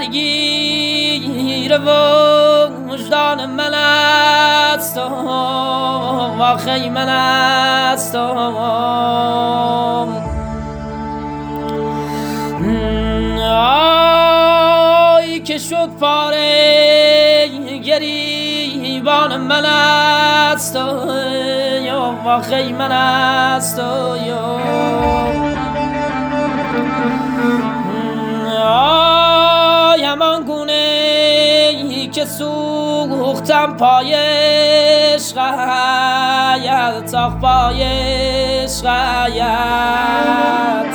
درگیر وجدان من است و خی من است آی که شد پاره گریبان من است و خی من است آی همان گونه که سوختم پای عشقت تا پای عشقت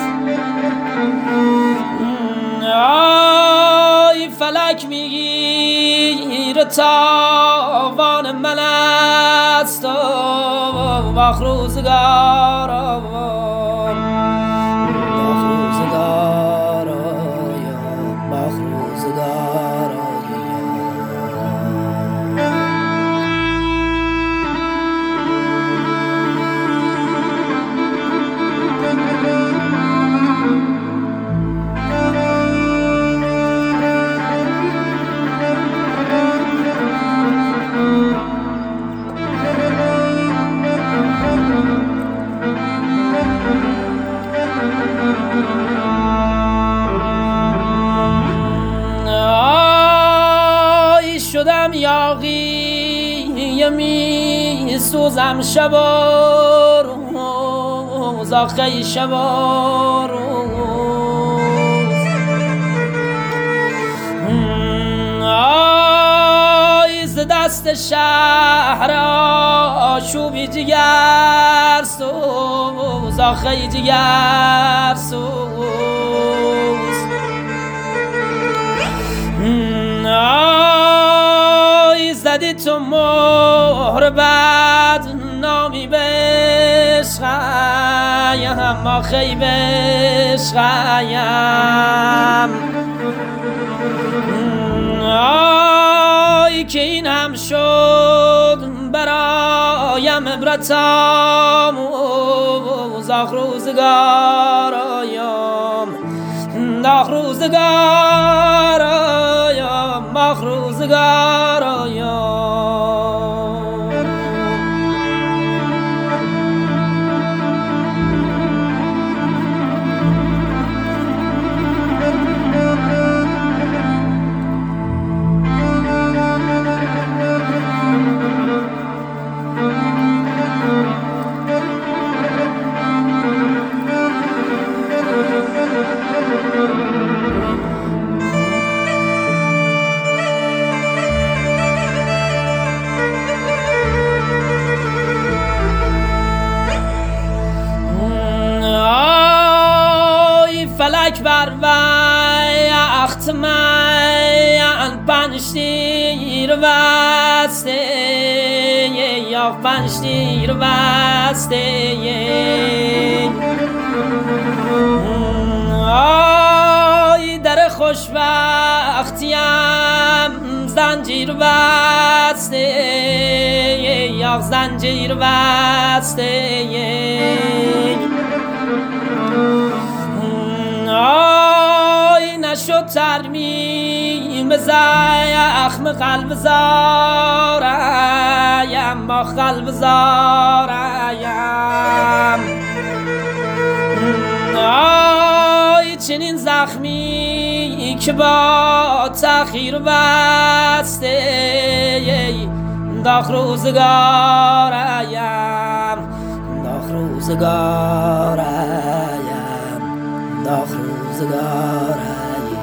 آی فلک میگیر تاوان من است و روزگارم شدم یاغی می سوزم شب و روز آخی شب و روز آی ز دست شهر آشوبی جگر سوز آخی جگر سوز زدی تو مهر بد نامی بشخیم آخی بشخیم آی که این هم شد برایم عبرتم آخ روزگارایم آخ روزگارایم آخ روزگارایم فلک بر وقت من پنجتیر بسته یا پنجتیر بسته آی در خوشبختیم زنجیر بسته یا زنجیر بسته آی نشد ترمیم زخم قلب زاریم با قلب زاریم آی چنین زخمی که با تأخیر بسته داغ روزگاریم داغ روزگاریم داغ روزگاریم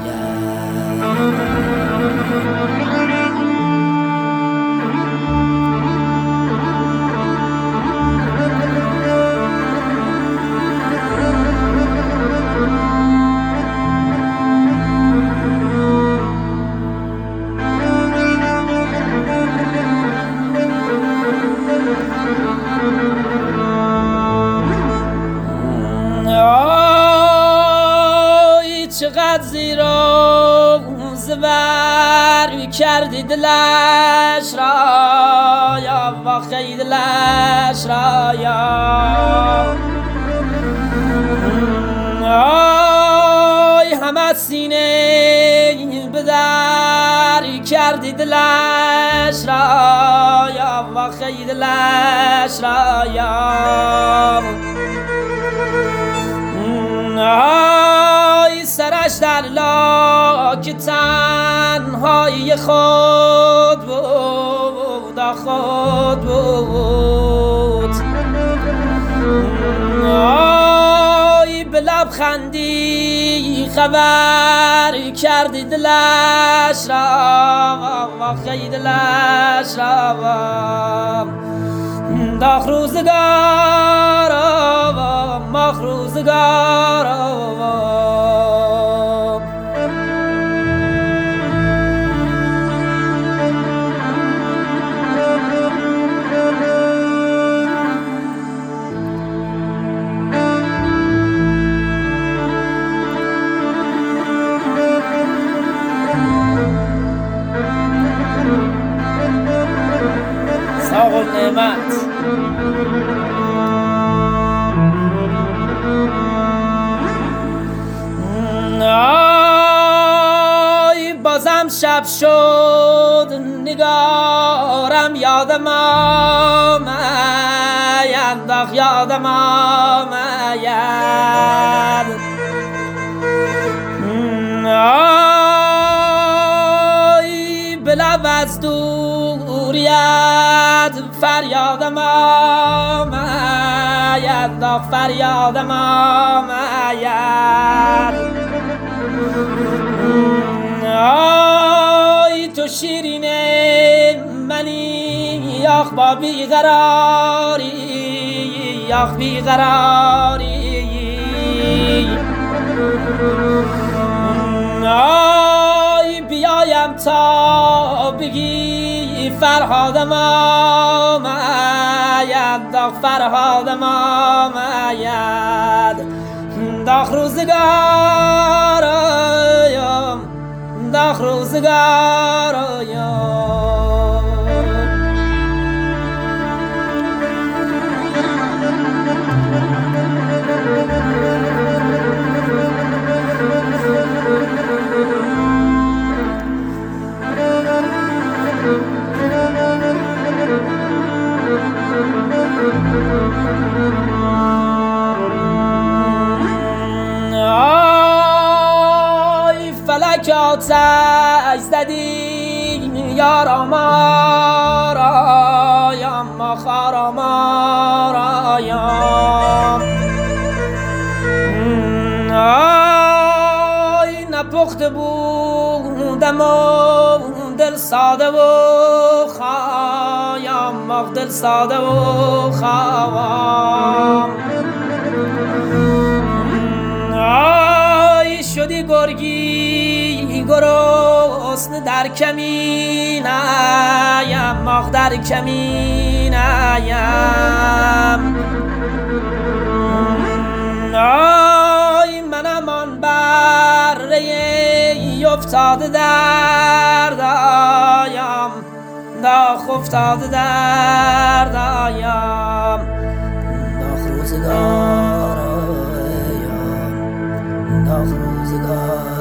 چقدر زیرا زبر کردی دلش را یا واقعی دلش را یا آی همه سینه به کردی دلش را یا واقعی دلش را یا آی سرش در لاک تنهای خود بود خود بود آی به لبخندی خبر کردی دلش را واقعی دلش را داغ روزگار ماخ روزگار ساق النعمت آی بازم شب شد نگارم یادم آمد آخ یادم آمد آی به لب از دوریت فریادم آمد آخ فریادم آمد آی تو شیرین منی آخ با بیقراری آخ بیقراری آی بیایم تا بگی فرهادم آمد آخ فرهادم آمد داغ روزگارایم داغ روزگارایم فلک آتش زدی یارم آرایم آخرم آرایم آی نپخته بودم و دل ساده و خوایم آخ دل ساده و خوایم آی شدی گرگی گرسنه در کمینم آخ در کمینم آی منم آن بره افتاده در دایم داغ افتاده در دایم داغ روزگارایم داغ روزگار